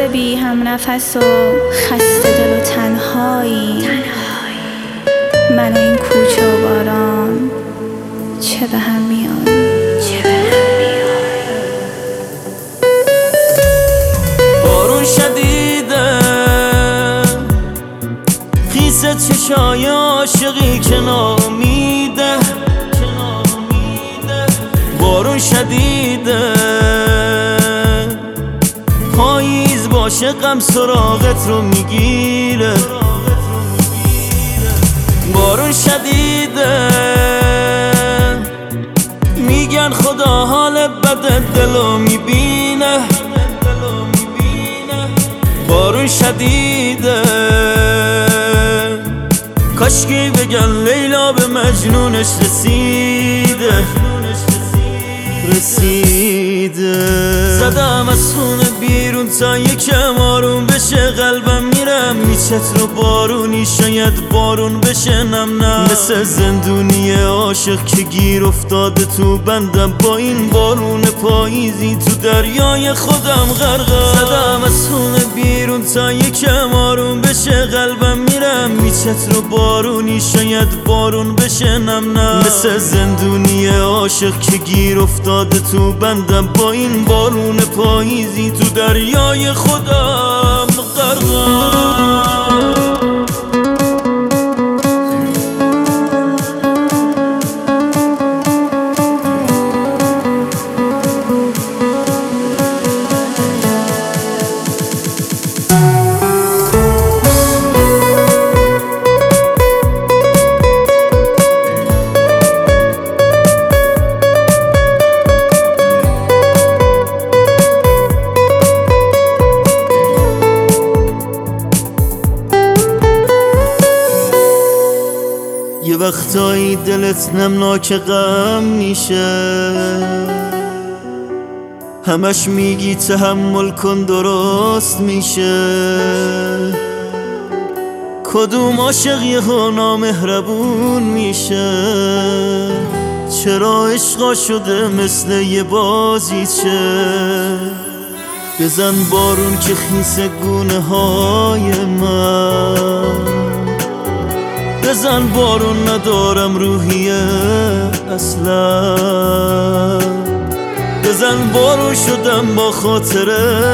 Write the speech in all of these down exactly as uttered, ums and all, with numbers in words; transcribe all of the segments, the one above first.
خسته بی هم نفس و خسته دل و تنهایی، من و این کوچه و باران چه به هم میان. بارون شدیده خیسه چشای عاشقی که نامیده، بارون شدیده پاییز باشه غم سراغت رو میگیره، بارون شدیده میگن خدا حال بد دلو میبینه، بارون شدیده کاشکی بگن لیلا به مجنونش رسیده رسیده زدم از خونه بیرون تا یکم آروم بشه، قلبم میرم میچت رو بارونی شاید بارون بشه، نم نم مثل زندونی عاشق که گیر افتاده تو بندم، با این بارون پاییزی تو دریای خودم غرقم. زدم از خونه بیرون تا یکم آروم بشه، قلبم میرم میچت رو بارونی شاید بارون بشه، نم نم مثل زندونی عاشق که گیر افتاده تو بندم، با این بارون پاییزی تو دریای خودم غرقم. یه وقتایی دلت نمناک غم میشه، همش میگی تحمل کن درست میشه، کدوم عاشق یهو نامهربون میشه، چرا عشقا شده مثل یه بازیچه، بزن بارون که خیس گونه های من، بزن بارون ندارم روحیه اصلا، بزن بارون شدم با خاطر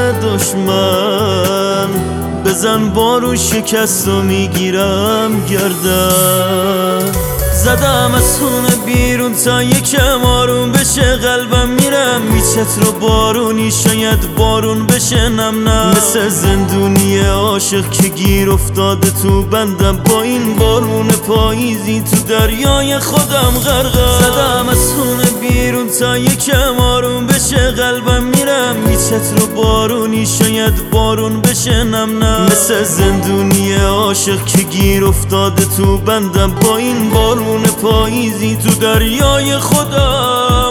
دشمن، بزن بارون شکست و میگیرم گردن. زدم از خونه بیرون تا یکم آروم بشه، قلبم میرم میچت رو بارونی شاید بارون بشه، نم نم مثل زندونی عاشق که گیر افتاده تو بندم، با این بارون پاییزی تو دریای خودم غرقم. زدم از خونه بیرون تا یکم آروم بشه، قلبم میرم میچت رو بارونی شاید بارون بشه، نم نم مثل زندونی عاشق که گیر افتاده تو بندم، با این بارون پاییزی تو دریای خودم